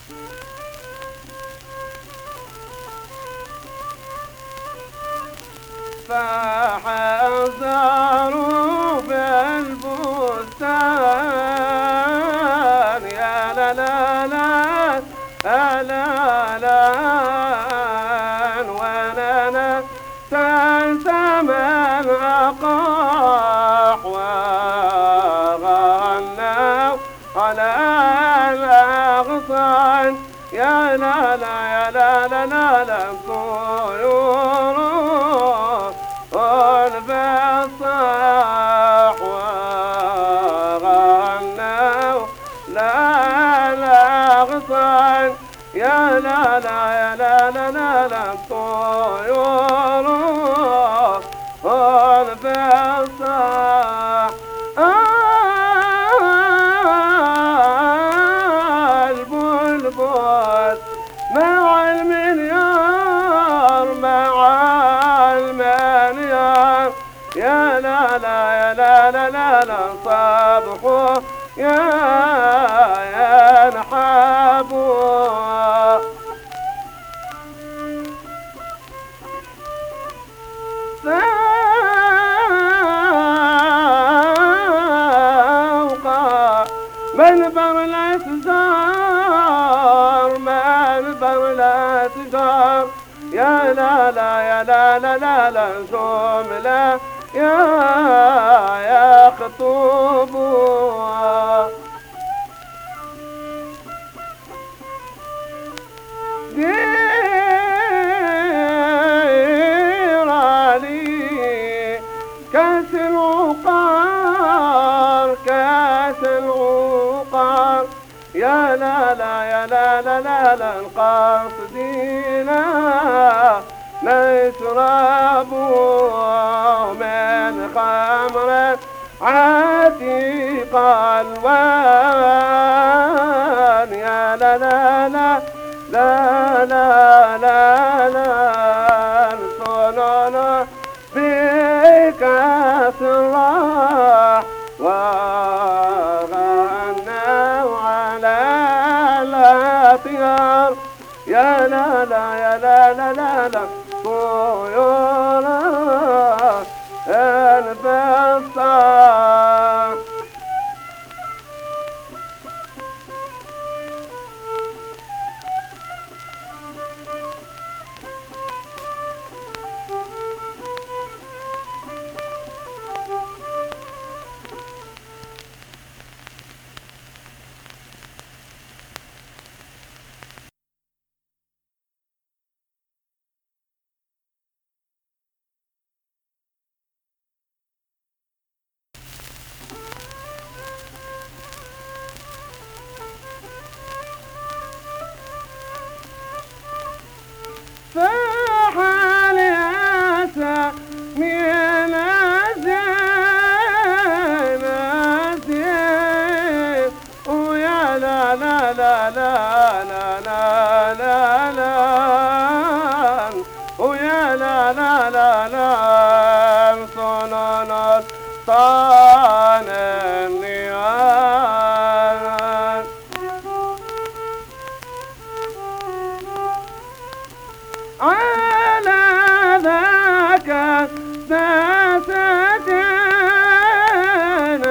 فحذروا بالبستان يا لا لا لا لا لا وننا تلتم الأقاح وغنوا على الأغصان يا لا لا يا لا لا لا لا طيور البصاح وغنوا لا الأغصان يا لا لا يا لا لا لا لا طيور البصاح البلبل مع المنيار مع المنيار يا لا لا يا لا لا لا لا صبحوا يا نحبوا فوق منبر الأشجار منبر الأشجار يا لا لا يا لا لا لا لا جملة يا خطوبوا دير علي كاس العقار كاس العقار يا لا لا يا لا لا لا لا القاصدين نشربوا من خمر عتيق الوان يا لا لا لا لا لا لا لا صنعنا بكاس الراح وغنوا على الأطيار يا لا لا يا لا لا لا لا طيور البصار فحال أسى من الزين ويا لا لا لا لا لا لا لا لا ويا لا لا لا لا صنعنا صان النيران على ذاك البساتين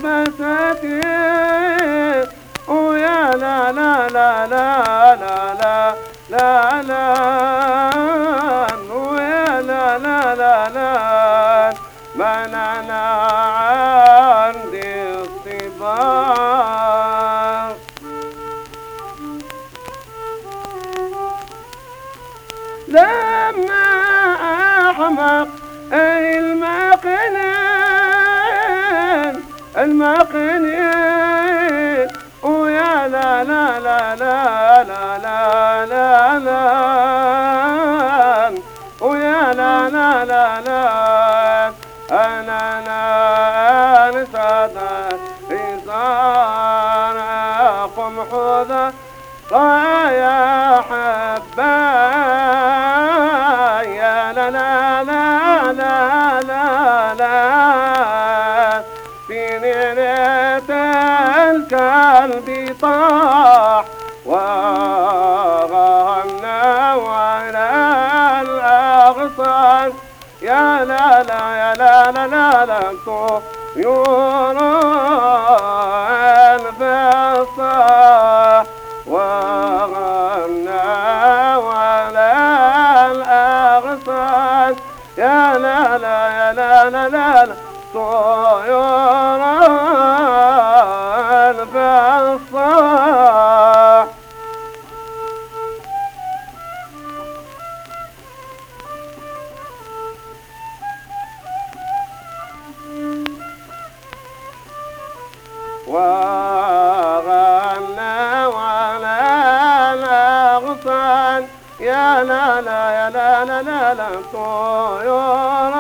البساتين ويا لا لا لا لا لا لا لا لا ويا لا لا لا لا من أنا عندي الصبار لما أحمق المقنين ويا لا لا لا لا لا لا لا لا ويا لا لا لا لا أنا نسعد إنسان قم حوذا يا حباي يا لا لا لا لا لا لا في ليلة الكلب طاح لا لا لا لا طيور في الصباح وغنى على الأغصان يا لا لا يا لا لا لا لا طيور في الصباح وغنى على الأغصان يا لا لا يا لا لا لا لا طيور